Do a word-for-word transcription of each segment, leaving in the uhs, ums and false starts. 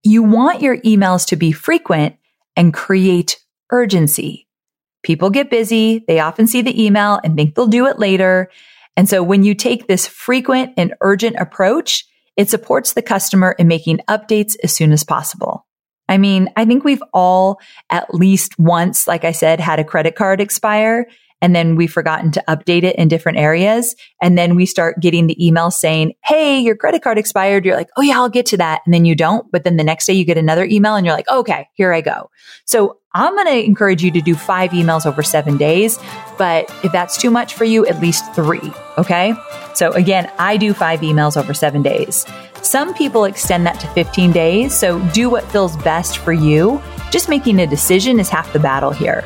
you want your emails to be frequent and create urgency. People get busy. They often see the email and think they'll do it later. And so when you take this frequent and urgent approach, it supports the customer in making updates as soon as possible. I mean, I think we've all at least once, like I said, had a credit card expire, and then we've forgotten to update it in different areas. And then we start getting the email saying, hey, your credit card expired. You're like, oh yeah, I'll get to that. And then you don't. But then the next day you get another email and you're like, okay, here I go. So I'm going to encourage you to do five emails over seven days. But if that's too much for you, at least three. Okay. So again, I do five emails over seven days. Some people extend that to fifteen days. So do what feels best for you. Just making a decision is half the battle here.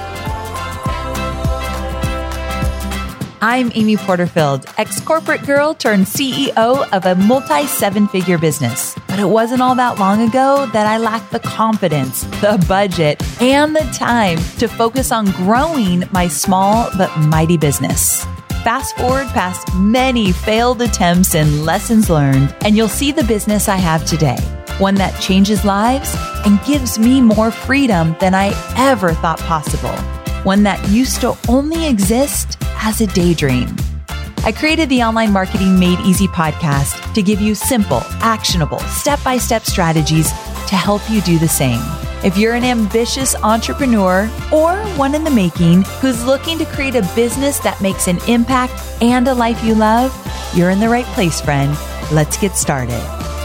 I'm Amy Porterfield, ex-corporate girl turned C E O of a multi-seven-figure business. But it wasn't all that long ago that I lacked the confidence, the budget, and the time to focus on growing my small but mighty business. Fast forward past many failed attempts and lessons learned, and you'll see the business I have today. One that changes lives and gives me more freedom than I ever thought possible. One that used to only exist as a daydream. I created the Online Marketing Made Easy podcast to give you simple, actionable, step-by-step strategies to help you do the same. If you're an ambitious entrepreneur or one in the making who's looking to create a business that makes an impact and a life you love, you're in the right place, friend. Let's get started.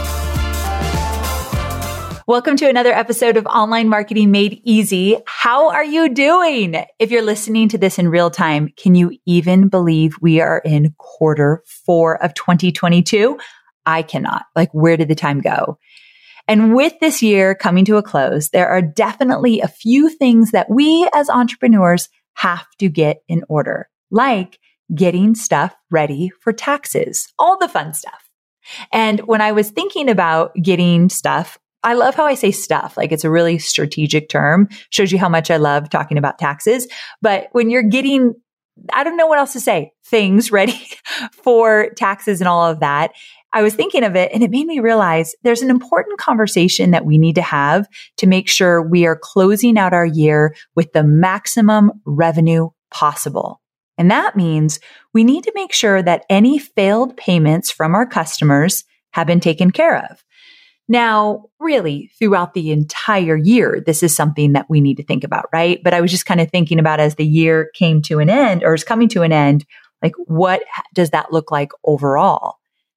Welcome to another episode of Online Marketing Made Easy. How are you doing? If you're listening to this in real time, can you even believe we are in quarter four of twenty twenty-two? I cannot. Like, where did the time go? And with this year coming to a close, there are definitely a few things that we as entrepreneurs have to get in order, like getting stuff ready for taxes, all the fun stuff. And when I was thinking about getting stuff, I love how I say stuff, like it's a really strategic term, shows you how much I love talking about taxes. But when you're getting, I don't know what else to say, things ready for taxes and all of that, I was thinking of it and it made me realize there's an important conversation that we need to have to make sure we are closing out our year with the maximum revenue possible. And that means we need to make sure that any failed payments from our customers have been taken care of. Now, really, throughout the entire year, this is something that we need to think about, right? But I was just kind of thinking about as the year came to an end or is coming to an end, like what does that look like overall?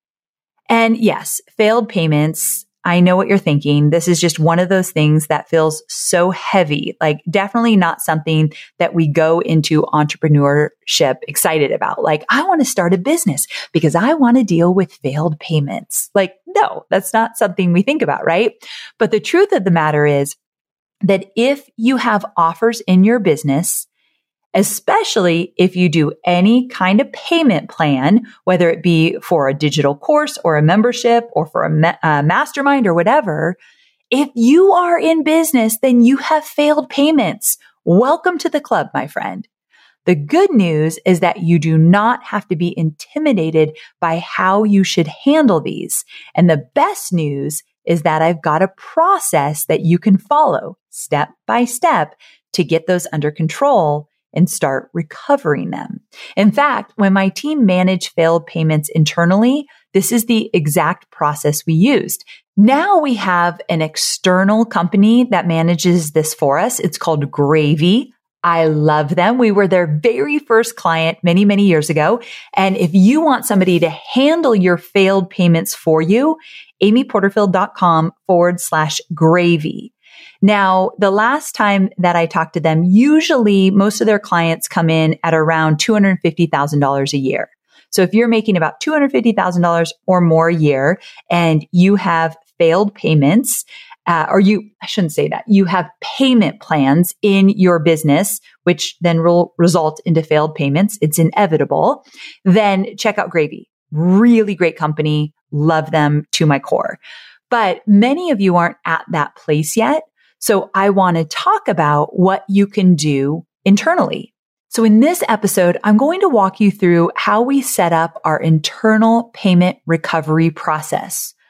And yes, failed payments, I know what you're thinking. This is just one of those things that feels so heavy, like definitely not something that we go into entrepreneurship excited about. Like, I want to start a business because I want to deal with failed payments. Like, no, that's not something we think about, right? But the truth of the matter is that if you have offers in your business, especially if you do any kind of payment plan, whether it be for a digital course or a membership or for a, ma- a mastermind or whatever, if you are in business, then you have failed payments. Welcome to the club, my friend. The good news is that you do not have to be intimidated by how you should handle these. And the best news is that I've got a process that you can follow step by step to get those under control and start recovering them. In fact, when my team managed failed payments internally, this is the exact process we used. Now we have an external company that manages this for us. It's called Gravy. I love them. We were their very first client many, many years ago. And if you want somebody to handle your failed payments for you, amyporterfield.com forward slash gravy. Now, the last time that I talked to them, usually most of their clients come in at around two hundred fifty thousand dollars a year. So if you're making about two hundred fifty thousand dollars or more a year and you have failed payments, uh, or you, I shouldn't say that, you have payment plans in your business, which then will result into failed payments, it's inevitable, then check out Gravy. Really great company. Love them to my core. But many of you aren't at that place yet. So I want to talk about what you can do internally. So in this episode, I'm going to walk you through how we set up our internal payment recovery process.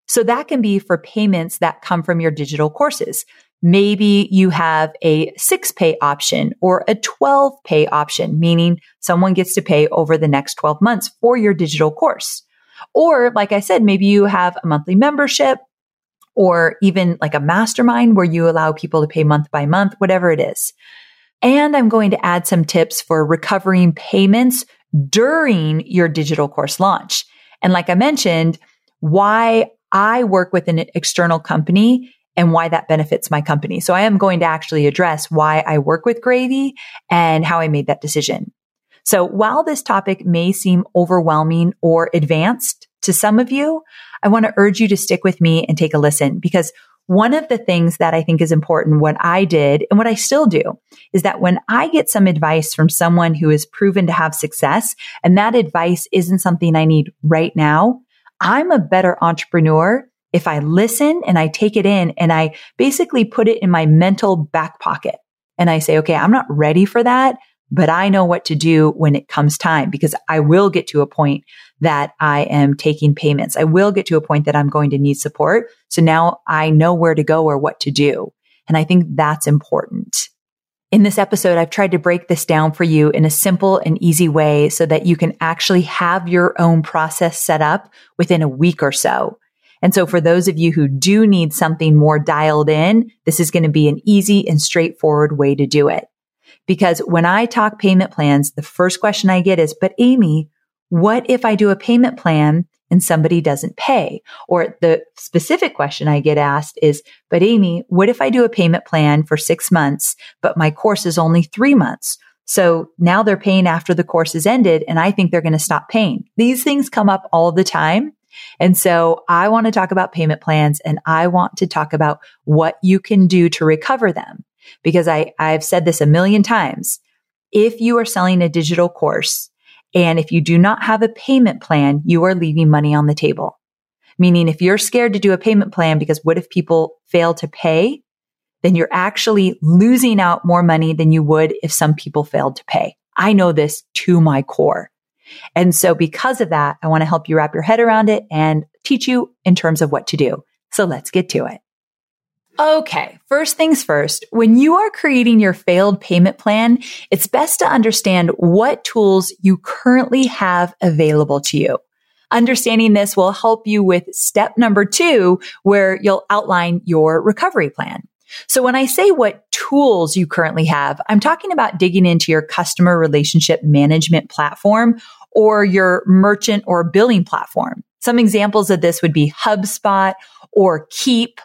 So that can be for payments that come from your digital courses. Maybe you have a six pay option or a twelve pay option, meaning someone gets to pay over the next twelve months for your digital course. Or like I said, maybe you have a monthly membership or even like a mastermind where you allow people to pay month by month, whatever it is. And I'm going to add some tips for recovering payments during your digital course launch. And like I mentioned, why I work with an external company and why that benefits my company. So I am going to actually address why I work with Gravy and how I made that decision. So while this topic may seem overwhelming or advanced to some of you, I want to urge you to stick with me and take a listen, because one of the things that I think is important, what I did and what I still do, is that when I get some advice from someone who is proven to have success, and that advice isn't something I need right now, I'm a better entrepreneur if I listen and I take it in and I basically put it in my mental back pocket. And I say, okay, I'm not ready for that, but I know what to do when it comes time, because I will get to a point that I am taking payments. I will get to a point that I'm going to need support. So now I know where to go or what to do. And I think that's important. In this episode, I've tried to break this down for you in a simple and easy way so that you can actually have your own process set up within a week or so. And so for those of you who do need something more dialed in, this is going to be an easy and straightforward way to do it. Because when I talk payment plans, the first question I get is, but Amy, what if I do a payment plan and somebody doesn't pay? Or the specific question I get asked is, but Amy, what if I do a payment plan for six months, but my course is only three months? So now they're paying after the course is ended, and I think they're going to stop paying. These things come up all the time. And so I want to talk about payment plans, and I want to talk about what you can do to recover them. Because I, I've said this a million times. If you are selling a digital course and if you do not have a payment plan, you are leaving money on the table. Meaning if you're scared to do a payment plan because what if people fail to pay, then you're actually losing out more money than you would if some people failed to pay. I know this to my core. And so because of that, I want to help you wrap your head around it and teach you in terms of what to do. So let's get to it. Okay, first things first, when you are creating your failed payment plan, it's best to understand what tools you currently have available to you. Understanding this will help you with step number two, where you'll outline your recovery plan. So when I say what tools you currently have, I'm talking about digging into your customer relationship management platform or your merchant or billing platform. Some examples of this would be HubSpot or Keep,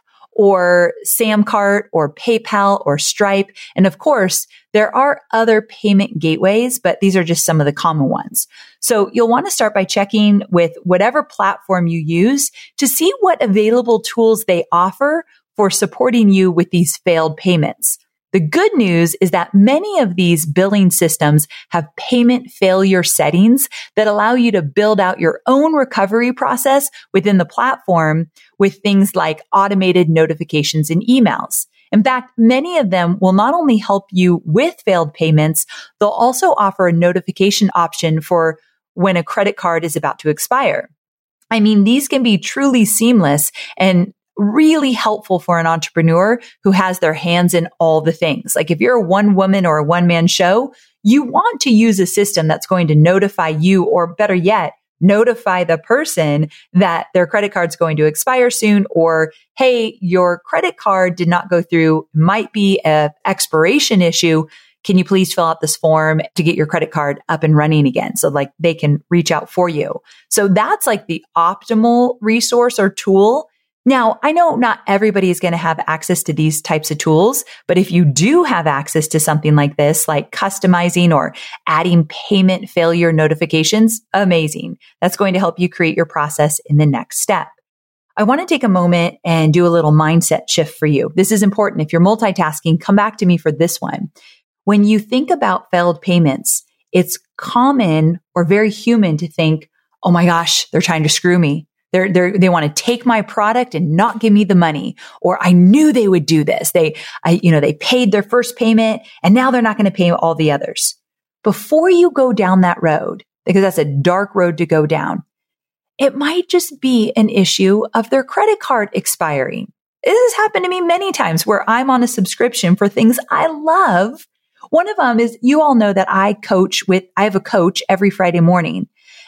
or Samcart or PayPal or Stripe. And of course, there are other payment gateways, but these are just some of the common ones. So you'll want to start by checking with whatever platform you use to see what available tools they offer for supporting you with these failed payments. The good news is that many of these billing systems have payment failure settings that allow you to build out your own recovery process within the platform with things like automated notifications and emails. In fact, many of them will not only help you with failed payments, they'll also offer a notification option for when a credit card is about to expire. I mean, these can be truly seamless and really helpful for an entrepreneur who has their hands in all the things. Like if you're a one woman or a one man show, you want to use a system that's going to notify you, or better yet, notify the person that their credit card's going to expire soon, or, hey, your credit card did not go through, might be an expiration issue. Can you please fill out this form to get your credit card up and running again? So like they can reach out for you. So that's like the optimal resource or tool. Now, I know not everybody is going to have access to these types of tools, but if you do have access to something like this, like customizing or adding payment failure notifications, amazing. That's going to help you create your process in the next step. I want to take a moment and do a little mindset shift for you. This is important. If you're multitasking, come back to me for this one. When you think about failed payments, it's common or very human to think, oh my gosh, they're trying to screw me. They're, they're, they want to take my product and not give me the money. Or I knew they would do this. They, I, you know, they paid their first payment and now they're not going to pay all the others. Before you go down that road, because that's a dark road to go down, it might just be an issue of their credit card expiring. This has happened to me many times where I'm on a subscription for things I love. One of them is, you all know that I coach with, I have a coach every Friday morning.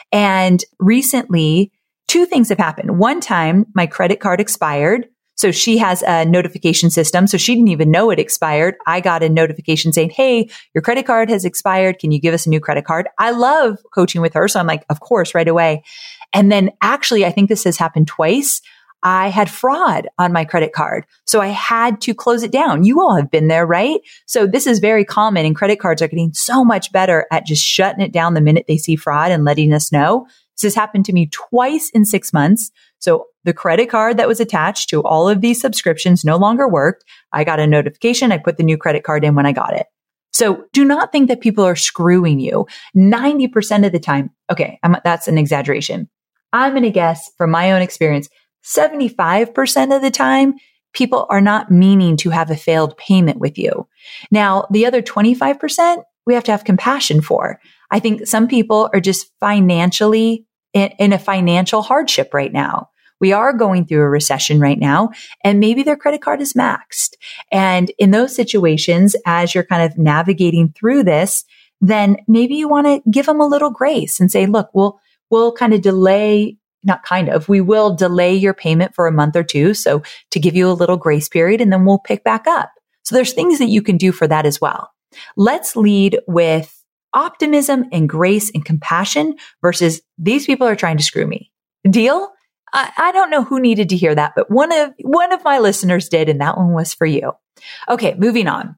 And recently, two things have happened. One time, my credit card expired. So she has a notification system. So she didn't even know it expired. I got a notification saying, hey, your credit card has expired. Can you give us a new credit card? I love coaching with her. So I'm like, of course, right away. And then actually, I think this has happened twice. I had fraud on my credit card. So I had to close it down. You all have been there, right? So this is very common, and credit cards are getting so much better at just shutting it down the minute they see fraud and letting us know. This has happened to me twice in six months. So the credit card that was attached to all of these subscriptions no longer worked. I got a notification. I put the new credit card in when I got it. So do not think that people are screwing you. ninety percent of the time. Okay, I'm, that's an exaggeration. I'm going to guess from my own experience, seventy-five percent of the time, people are not meaning to have a failed payment with you. Now, the other twenty-five percent, we have to have compassion for. I think some people are just financially in, in a financial hardship right now. We are going through a recession right now, and maybe their credit card is maxed. And in those situations, as you're kind of navigating through this, then maybe you want to give them a little grace and say, look, we'll, we'll kind of delay Not kind of, we will delay your payment for a month or two. So to give you a little grace period, and then we'll pick back up. So there's things that you can do for that as well. Let's lead with optimism and grace and compassion versus these people are trying to screw me. Deal? I, I don't know who needed to hear that, but one of, one of my listeners did, and that one was for you. Okay, moving on.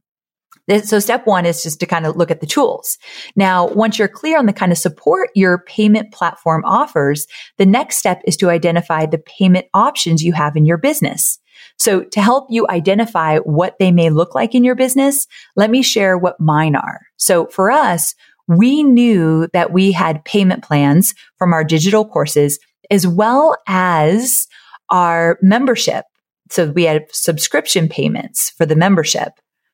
So step one is just to kind of look at the tools. Now, once you're clear on the kind of support your payment platform offers, the next step is to identify the payment options you have in your business. So to help you identify what they may look like in your business, let me share what mine are. So for us, we knew that we had payment plans from our digital courses as well as our membership. So we had subscription payments for the membership.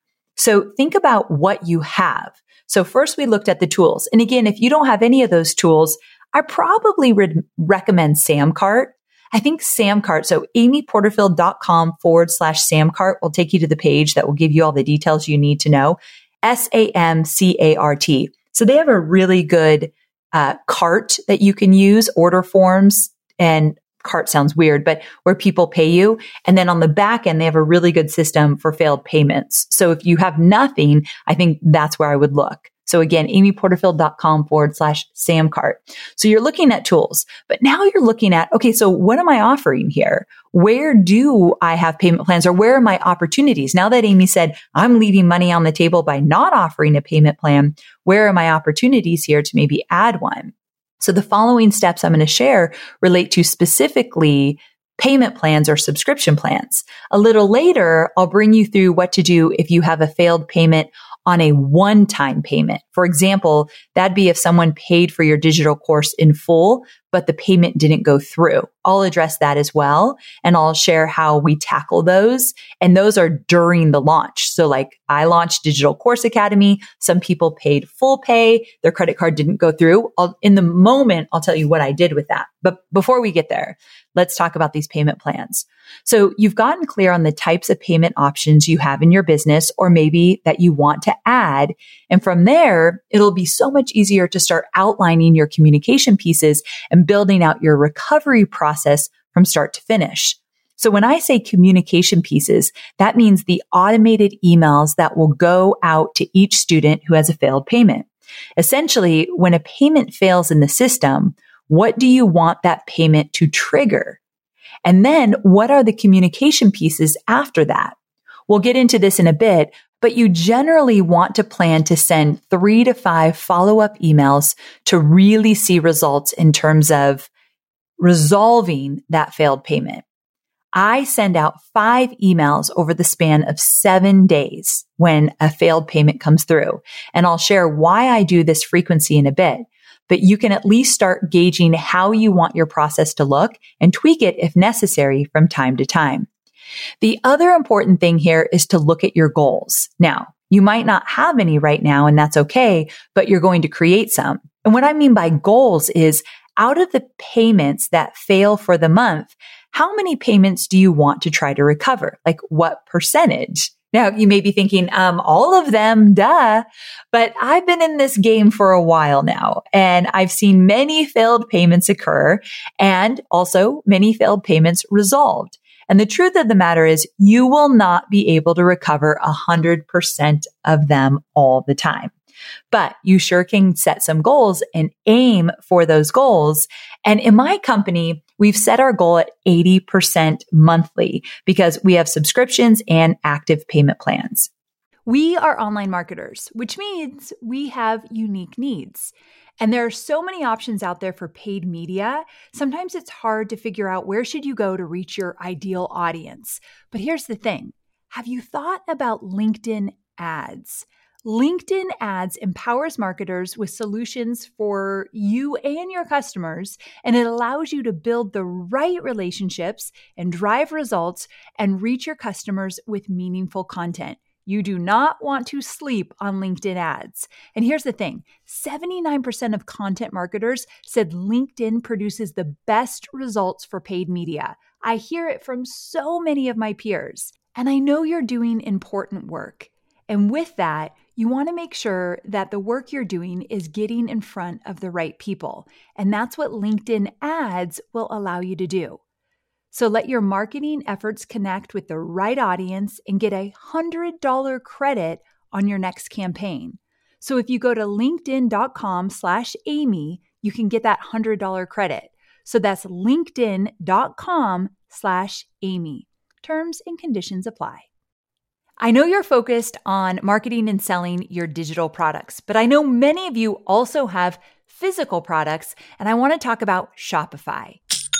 So think about what you have. So first we looked at the tools. And again, if you don't have any of those tools, I probably would recommend Samcart. I think Samcart, so amyporterfield.com forward slash Samcart will take you to the page that will give you all the details you need to know. S A M C A R T. So they have a really good uh, cart that you can use, order forms, and cart sounds weird, but where people pay you. And then on the back end, they have a really good system for failed payments. So if you have nothing, I think that's where I would look. So again, amyporterfield.com forward slash Samcart. So you're looking at tools, but now you're looking at, okay, so what am I offering here? Where do I have payment plans, or where are my opportunities? Now that Amy said, I'm leaving money on the table by not offering a payment plan, where are my opportunities here to maybe add one? So the following steps I'm going to share relate to specifically payment plans or subscription plans. A little later, I'll bring you through what to do if you have a failed payment on a one-time payment. For example, that'd be if someone paid for your digital course in full, but the payment didn't go through. I'll address that as well. And I'll share how we tackle those. And those are during the launch. So like I launched Digital Course Academy. Some people paid full pay. Their credit card didn't go through. I'll, in the moment, I'll tell you what I did with that. But before we get there, let's talk about these payment plans. So you've gotten clear on the types of payment options you have in your business, or maybe that you want to add. And from there, it'll be so much easier to start outlining your communication pieces and building out your recovery process from start to finish. So when I say communication pieces, that means the automated emails that will go out to each student who has a failed payment. Essentially, when a payment fails in the system, what do you want that payment to trigger? And then what are the communication pieces after that? We'll get into this in a bit, but you generally want to plan to send three to five follow-up emails to really see results in terms of resolving that failed payment. I send out five emails over the span of seven days when a failed payment comes through. And I'll share why I do this frequency in a bit. But you can at least start gauging how you want your process to look and tweak it if necessary from time to time. The other important thing here is to look at your goals. Now, you might not have any right now, and that's okay, but you're going to create some. And what I mean by goals is out of the payments that fail for the month, how many payments do you want to try to recover? Like what percentage? Now you may be thinking, um, all of them, duh. But I've been in this game for a while now, and I've seen many failed payments occur and also many failed payments resolved. And the truth of the matter is you will not be able to recover a hundred percent of them all the time. But you sure can set some goals and aim for those goals. And in my company, we've set our goal at eighty percent monthly because we have subscriptions and active payment plans. We are online marketers, which means we have unique needs. And there are so many options out there for paid media. Sometimes it's hard to figure out where should you go to reach your ideal audience. But here's the thing. Have you thought about LinkedIn ads? LinkedIn ads empowers marketers with solutions for you and your customers, and it allows you to build the right relationships and drive results and reach your customers with meaningful content. You do not want to sleep on LinkedIn ads. And here's the thing, seventy-nine percent of content marketers said LinkedIn produces the best results for paid media. I hear it from so many of my peers. And I know you're doing important work. And with that, you want to make sure that the work you're doing is getting in front of the right people. And that's what LinkedIn ads will allow you to do. So let your marketing efforts connect with the right audience and get a one hundred dollars credit on your next campaign. So if you go to linkedin.com slash Amy, you can get that one hundred dollars credit. So that's linkedin.com slash Amy. Terms and conditions apply. I know you're focused on marketing and selling your digital products, but I know many of you also have physical products, and I want to talk about Shopify.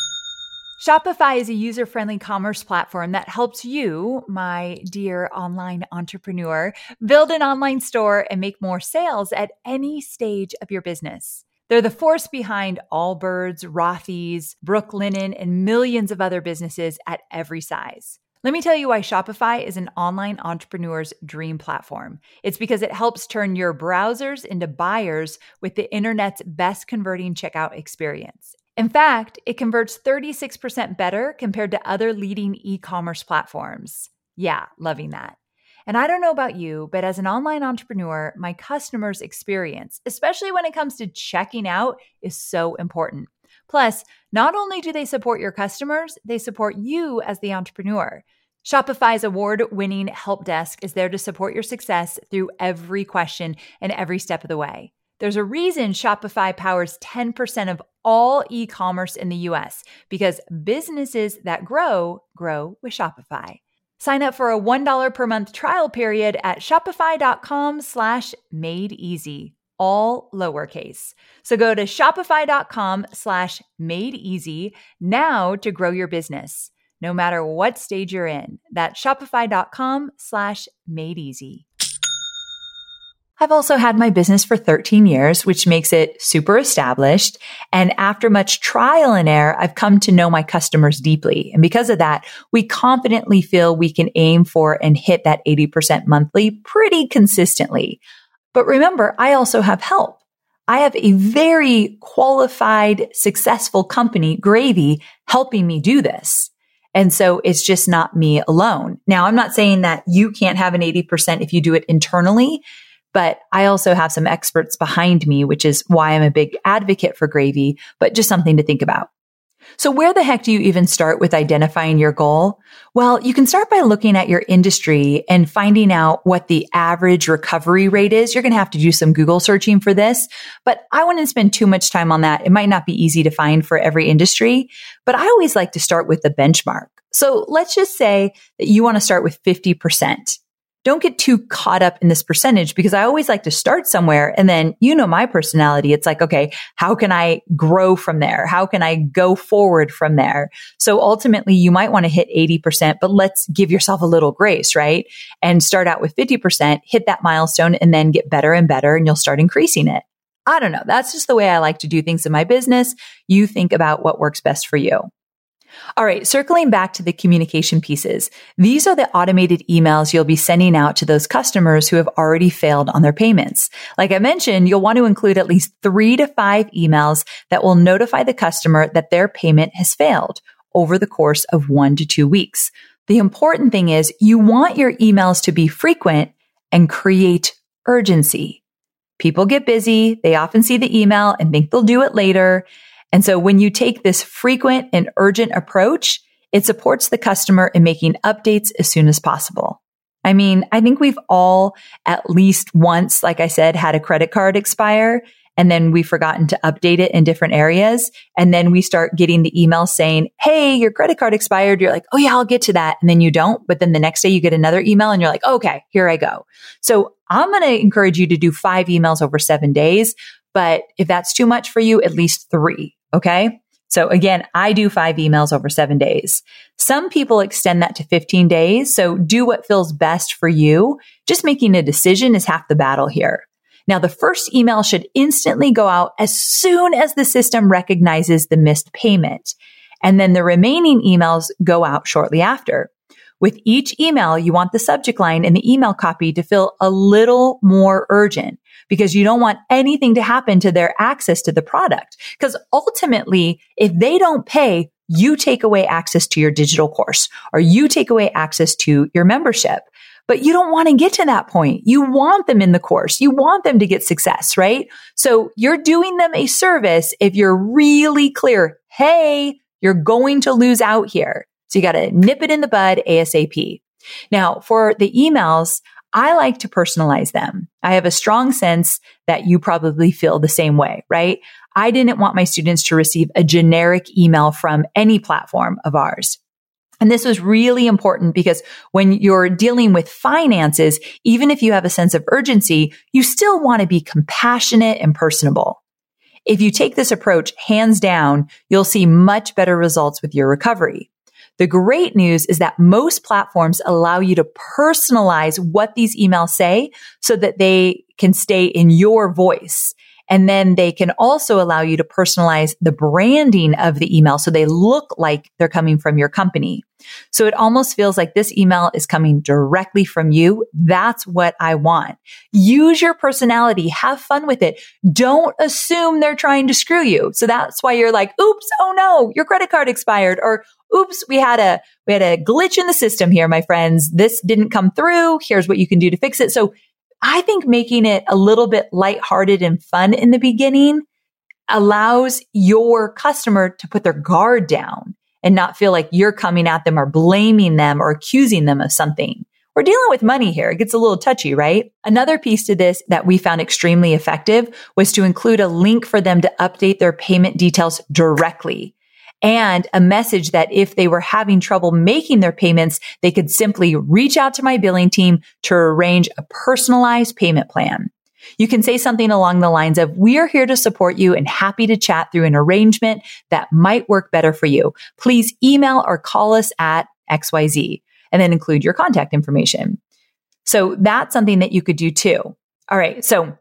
Shopify is a user-friendly commerce platform that helps you, my dear online entrepreneur, build an online store and make more sales at any stage of your business. They're the force behind Allbirds, Rothy's, Brooklinen, and millions of other businesses at every size. Let me tell you why Shopify is an online entrepreneur's dream platform. It's because it helps turn your browsers into buyers with the internet's best converting checkout experience. In fact, it converts thirty-six percent better compared to other leading e-commerce platforms. Yeah, loving that. And I don't know about you, but as an online entrepreneur, my customers' experience, especially when it comes to checking out, is so important. Plus, not only do they support your customers, they support you as the entrepreneur. Shopify's award-winning help desk is there to support your success through every question and every step of the way. There's a reason Shopify powers ten percent of all e-commerce in the U S because businesses that grow, grow with Shopify. Sign up for a one dollar per month trial period at shopify.com slash made easy, all lowercase. So go to shopify.com slash made easy now to grow your business, no matter what stage you're in. That's shopify.com slash made easy. I've also had my business for thirteen years, which makes it super established. And after much trial and error, I've come to know my customers deeply. And because of that, we confidently feel we can aim for and hit that eighty percent monthly pretty consistently. But remember, I also have help. I have a very qualified, successful company, Gravy, helping me do this. And so it's just not me alone. Now, I'm not saying that you can't have an eighty percent if you do it internally, but I also have some experts behind me, which is why I'm a big advocate for Gravy, but just something to think about. So where the heck do you even start with identifying your goal? Well, you can start by looking at your industry and finding out what the average recovery rate is. You're going to have to do some Google searching for this, but I wouldn't spend too much time on that. It might not be easy to find for every industry, but I always like to start with the benchmark. So let's just say that you want to start with fifty percent. Don't get too caught up in this percentage because I always like to start somewhere. And then, you know, my personality, it's like, okay, how can I grow from there? How can I go forward from there? So ultimately you might want to hit eighty percent, but let's give yourself a little grace, right? And start out with fifty percent, hit that milestone, and then get better and better, and you'll start increasing it. I don't know. That's just the way I like to do things in my business. You think about what works best for you. All right, circling back to the communication pieces. These are the automated emails you'll be sending out to those customers who have already failed on their payments. Like I mentioned, you'll want to include at least three to five emails that will notify the customer that their payment has failed over the course of one to two weeks. The important thing is you want your emails to be frequent and create urgency. People get busy. They often see the email and think they'll do it later. And so when you take this frequent and urgent approach, it supports the customer in making updates as soon as possible. I mean, I think we've all at least once, like I said, had a credit card expire, and then we've forgotten to update it in different areas. And then we start getting the email saying, hey, your credit card expired. You're like, oh yeah, I'll get to that. And then you don't. But then the next day you get another email and you're like, okay, here I go. So I'm going to encourage you to do five emails over seven days. But if that's too much for you, at least three. Okay. So again, I do five emails over seven days. Some people extend that to fifteen days. So do what feels best for you. Just making a decision is half the battle here. Now, the first email should instantly go out as soon as the system recognizes the missed payment. And then the remaining emails go out shortly after. With each email, you want the subject line and the email copy to feel a little more urgent because you don't want anything to happen to their access to the product. Because ultimately, if they don't pay, you take away access to your digital course or you take away access to your membership. But you don't want to get to that point. You want them in the course. You want them to get success, right? So you're doing them a service if you're really clear, hey, you're going to lose out here. So you got to nip it in the bud ASAP. Now, for the emails, I like to personalize them. I have a strong sense that you probably feel the same way, right? I didn't want my students to receive a generic email from any platform of ours. And this was really important because when you're dealing with finances, even if you have a sense of urgency, you still want to be compassionate and personable. If you take this approach, hands down, you'll see much better results with your recovery. The great news is that most platforms allow you to personalize what these emails say so that they can stay in your voice. And then they can also allow you to personalize the branding of the email so they look like they're coming from your company. So it almost feels like this email is coming directly from you. That's what I want. Use your personality. Have fun with it. Don't assume they're trying to screw you. So that's why you're like, oops, oh no, your credit card expired. Or oops, we had a, we had a glitch in the system here, my friends. This didn't come through. Here's what you can do to fix it. So I think making it a little bit lighthearted and fun in the beginning allows your customer to put their guard down and not feel like you're coming at them or blaming them or accusing them of something. We're dealing with money here. It gets a little touchy, right? Another piece to this that we found extremely effective was to include a link for them to update their payment details directly. And a message that if they were having trouble making their payments, they could simply reach out to my billing team to arrange a personalized payment plan. You can say something along the lines of, we are here to support you and happy to chat through an arrangement that might work better for you. Please email or call us at X Y Z and then include your contact information. So that's something that you could do too. All right. So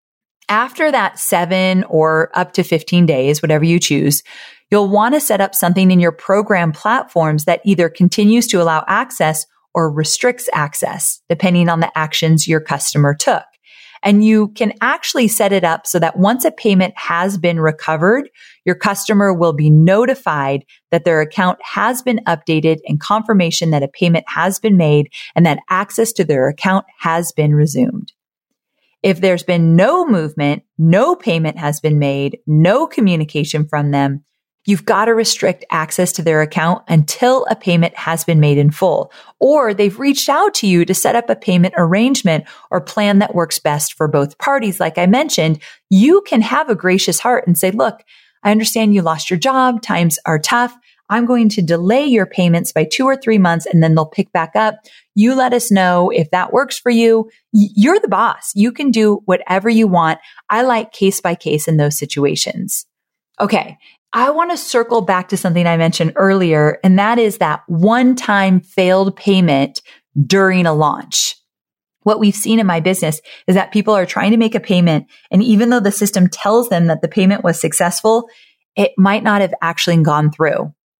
after that seven or up to fifteen days, whatever you choose, you'll want to set up something in your program platforms that either continues to allow access or restricts access, depending on the actions your customer took. And you can actually set it up so that once a payment has been recovered, your customer will be notified that their account has been updated and confirmation that a payment has been made and that access to their account has been resumed. If there's been no movement, no payment has been made, no communication from them, you've got to restrict access to their account until a payment has been made in full, or they've reached out to you to set up a payment arrangement or plan that works best for both parties. Like I mentioned, you can have a gracious heart and say, look, I understand you lost your job. Times are tough. I'm going to delay your payments by two or three months and then they'll pick back up. You let us know if that works for you. You're the boss. You can do whatever you want. I like case by case in those situations. Okay. I want to circle back to something I mentioned earlier, and that is that one-time failed payment during a launch. What we've seen in my business is that people are trying to make a payment, and even though the system tells them that the payment was successful, it might not have actually gone through.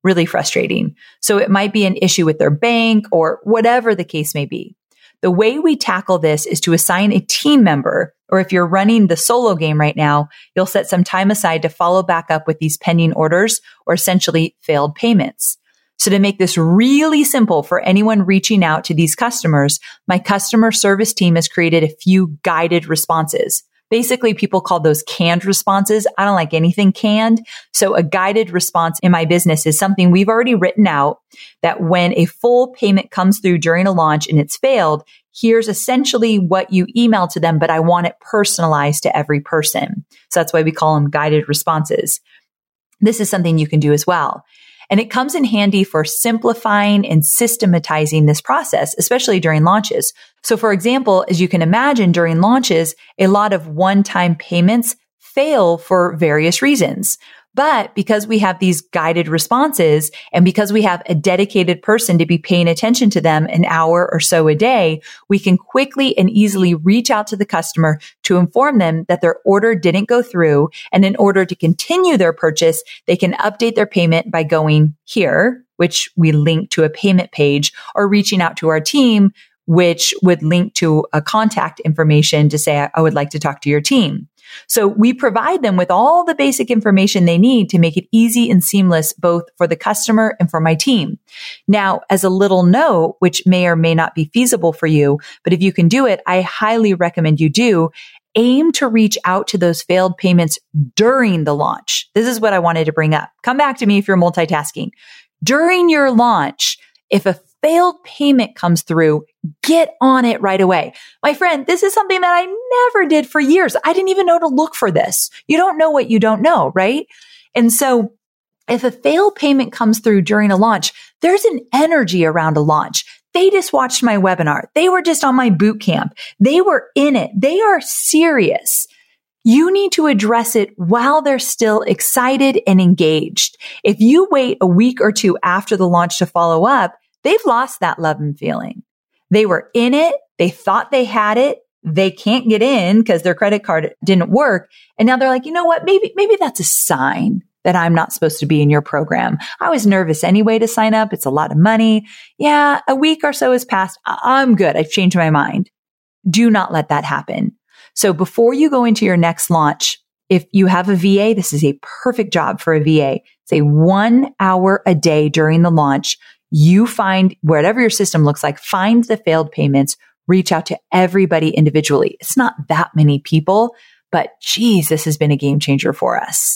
really frustrating. So it might be an issue with their bank or whatever the case may be. The way we tackle this is to assign a team member, or if you're running the solo game right now, you'll set some time aside to follow back up with these pending orders or essentially failed payments. So to make this really simple for anyone reaching out to these customers, my customer service team has created a few guided responses. Basically, people call those canned responses. I don't like anything canned. So a guided response in my business is something we've already written out that when a full payment comes through during a launch and it's failed, here's essentially what you email to them, but I want it personalized to every person. So that's why we call them guided responses. This is something you can do as well. And it comes in handy for simplifying and systematizing this process, especially during launches. So for example, as you can imagine, during launches, a lot of one-time payments fail for various reasons. But because we have these guided responses and because we have a dedicated person to be paying attention to them an hour or so a day, we can quickly and easily reach out to the customer to inform them that their order didn't go through. And in order to continue their purchase, they can update their payment by going here, which we link to a payment page, or reaching out to our team, which would link to a contact information to say, I would like to talk to your team. So we provide them with all the basic information they need to make it easy and seamless, both for the customer and for my team. Now, as a little note, which may or may not be feasible for you, but if you can do it, I highly recommend you do. Aim to reach out to those failed payments during the launch. This is what I wanted to bring up. Come back to me if you're multitasking. During your launch, if a failed payment comes through, get on it right away. My friend, this is something that I never did for years. I didn't even know to look for this. You don't know what you don't know, right? And so if a failed payment comes through during a launch, there's an energy around a launch. They just watched my webinar. They were just on my boot camp. They were in it. They are serious. You need to address it while they're still excited and engaged. If you wait a week or two after the launch to follow up, they've lost that love and feeling. They were in it. They thought they had it. They can't get in because their credit card didn't work. And now they're like, you know what? Maybe, maybe that's a sign that I'm not supposed to be in your program. I was nervous anyway to sign up. It's a lot of money. Yeah, a week or so has passed. I'm good. I've changed my mind. Do not let that happen. So before you go into your next launch, if you have a V A, this is a perfect job for a V A. It's a one hour a day during the launch. You find whatever your system looks like, find the failed payments, reach out to everybody individually. It's not that many people, but geez, this has been a game changer for us.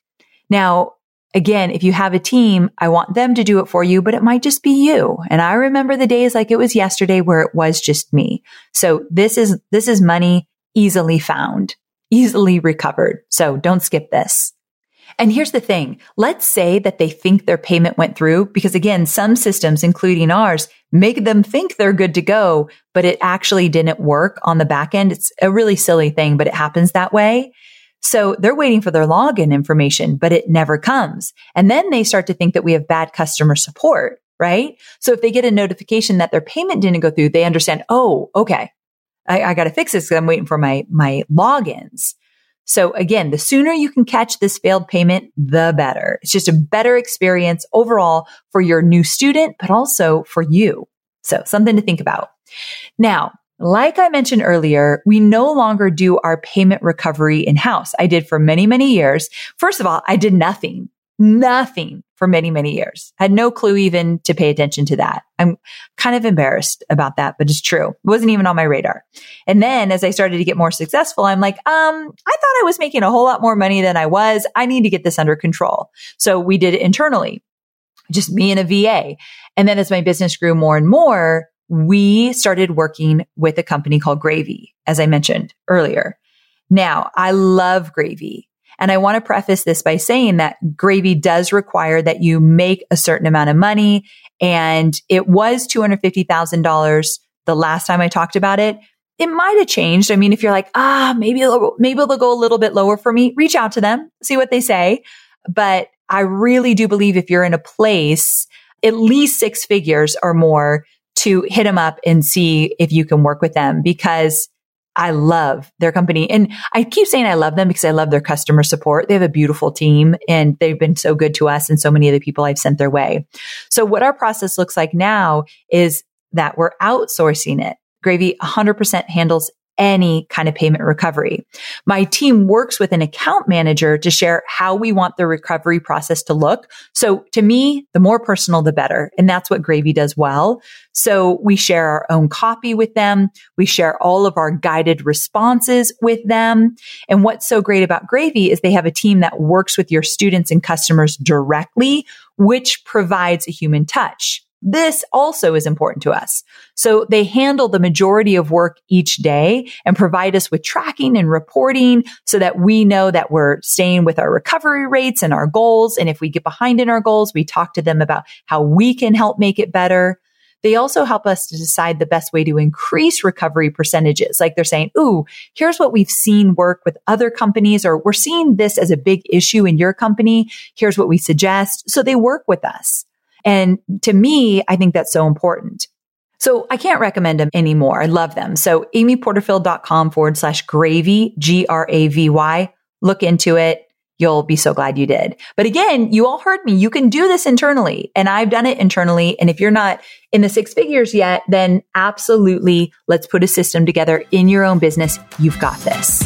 Now, again, if you have a team, I want them to do it for you, but it might just be you. And I remember the days like it was yesterday where it was just me. So this is, this is money easily found, easily recovered. So don't skip this. And here's the thing. Let's say that they think their payment went through because again, some systems, including ours, make them think they're good to go, but it actually didn't work on the back end. It's a really silly thing, but it happens that way. So they're waiting for their login information, but it never comes. And then they start to think that we have bad customer support, right? So if they get a notification that their payment didn't go through, they understand, oh, okay, I, I got to fix this because I'm waiting for my, my logins. So again, the sooner you can catch this failed payment, the better. It's just a better experience overall for your new student, but also for you. So something to think about. Now, like I mentioned earlier, we no longer do our payment recovery in-house. I did for many, many years. First of all, I did nothing, nothing for many, many years. I had no clue even to pay attention to that. I'm kind of embarrassed about that, but it's true. It wasn't even on my radar. And then as I started to get more successful, I'm like, um, I thought I was making a whole lot more money than I was. I need to get this under control. So we did it internally, just me and a V A. And then as my business grew more and more, we started working with a company called Gravy, as I mentioned earlier. Now, I love Gravy. And I want to preface this by saying that Gravy does require that you make a certain amount of money. And it was two hundred fifty thousand dollars the last time I talked about it. It might have changed. I mean, if you're like, ah, maybe, maybe they'll go a little bit lower for me, reach out to them, see what they say. But I really do believe if you're in a place, at least six figures or more, to hit them up and see if you can work with them, because I love their company. And I keep saying I love them because I love their customer support. They have a beautiful team and they've been so good to us and so many of the people I've sent their way. So what our process looks like now is that we're outsourcing it. Gravy one hundred percent handles any kind of payment recovery. My team works with an account manager to share how we want the recovery process to look. So to me, the more personal, the better. And that's what Gravy does well. So we share our own copy with them. We share all of our guided responses with them. And what's so great about Gravy is they have a team that works with your students and customers directly, which provides a human touch. This also is important to us. So they handle the majority of work each day and provide us with tracking and reporting so that we know that we're staying with our recovery rates and our goals. And if we get behind in our goals, we talk to them about how we can help make it better. They also help us to decide the best way to increase recovery percentages. Like they're saying, ooh, here's what we've seen work with other companies, or we're seeing this as a big issue in your company. Here's what we suggest. So they work with us. And to me, I think that's so important. So I can't recommend them anymore. I love them. So amyporterfield.com forward slash gravy, G R A V Y. Look into it. You'll be so glad you did. But again, you all heard me. You can do this internally, and I've done it internally. And if you're not in the six figures yet, then absolutely, let's put a system together in your own business. You've got this.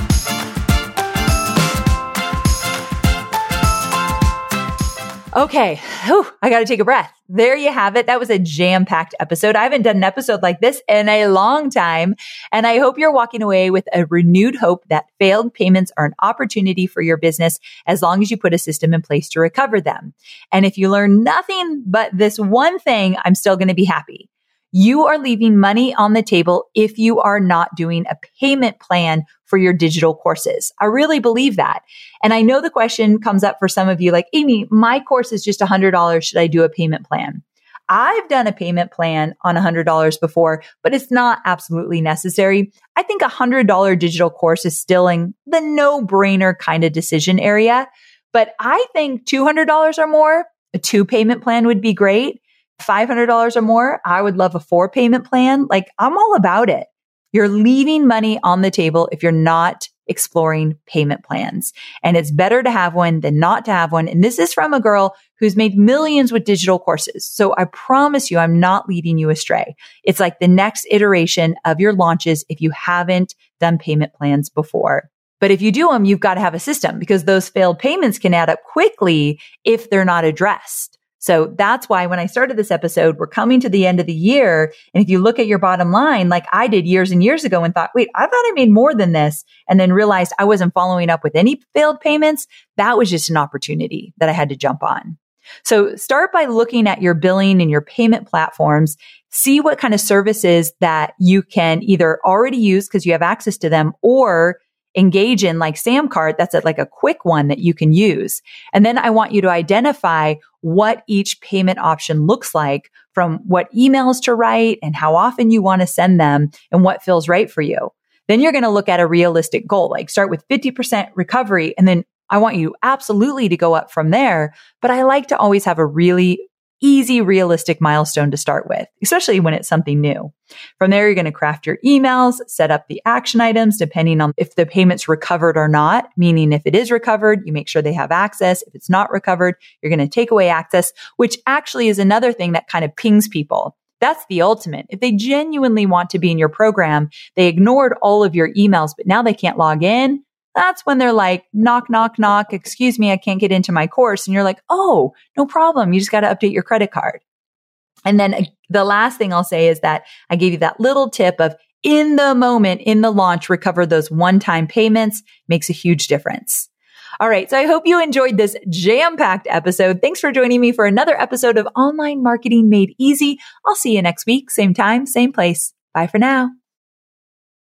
Okay. Whew, I got to take a breath. There you have it. That was a jam-packed episode. I haven't done an episode like this in a long time. And I hope you're walking away with a renewed hope that failed payments are an opportunity for your business as long as you put a system in place to recover them. And if you learn nothing but this one thing, I'm still going to be happy. You are leaving money on the table if you are not doing a payment plan for your digital courses. I really believe that. And I know the question comes up for some of you like, Amy, my course is just one hundred dollars. Should I do a payment plan? I've done a payment plan on one hundred dollars before, but it's not absolutely necessary. I think a one hundred dollars digital course is still in the no-brainer kind of decision area. But I think two hundred dollars or more, a two payment plan would be great. five hundred dollars or more, I would love a four payment plan. Like I'm all about it. You're leaving money on the table if you're not exploring payment plans. And it's better to have one than not to have one. And this is from a girl who's made millions with digital courses. So I promise you, I'm not leading you astray. It's like the next iteration of your launches if you haven't done payment plans before. But if you do them, you've got to have a system because those failed payments can add up quickly if they're not addressed. So that's why when I started this episode, we're coming to the end of the year. And if you look at your bottom line, like I did years and years ago and thought, wait, I thought I made more than this. And then realized I wasn't following up with any failed payments. That was just an opportunity that I had to jump on. So start by looking at your billing and your payment platforms. See what kind of services that you can either already use because you have access to them or engage in like Samcart. That's a, like a quick one that you can use. And then I want you to identify what each payment option looks like from what emails to write and how often you want to send them and what feels right for you. Then you're going to look at a realistic goal, like start with fifty percent recovery. And then I want you absolutely to go up from there. But I like to always have a really easy, realistic milestone to start with, especially when it's something new. From there, you're going to craft your emails, set up the action items, depending on if the payment's recovered or not, meaning if it is recovered, you make sure they have access. If it's not recovered, you're going to take away access, which actually is another thing that kind of pings people. That's the ultimate. If they genuinely want to be in your program, they ignored all of your emails, but now they can't log in. That's when they're like, knock, knock, knock. Excuse me, I can't get into my course. And you're like, oh, no problem. You just got to update your credit card. And then the last thing I'll say is that I gave you that little tip of in the moment, in the launch, recover those one-time payments makes a huge difference. All right. So I hope you enjoyed this jam-packed episode. Thanks for joining me for another episode of Online Marketing Made Easy. I'll see you next week. Same time, same place. Bye for now.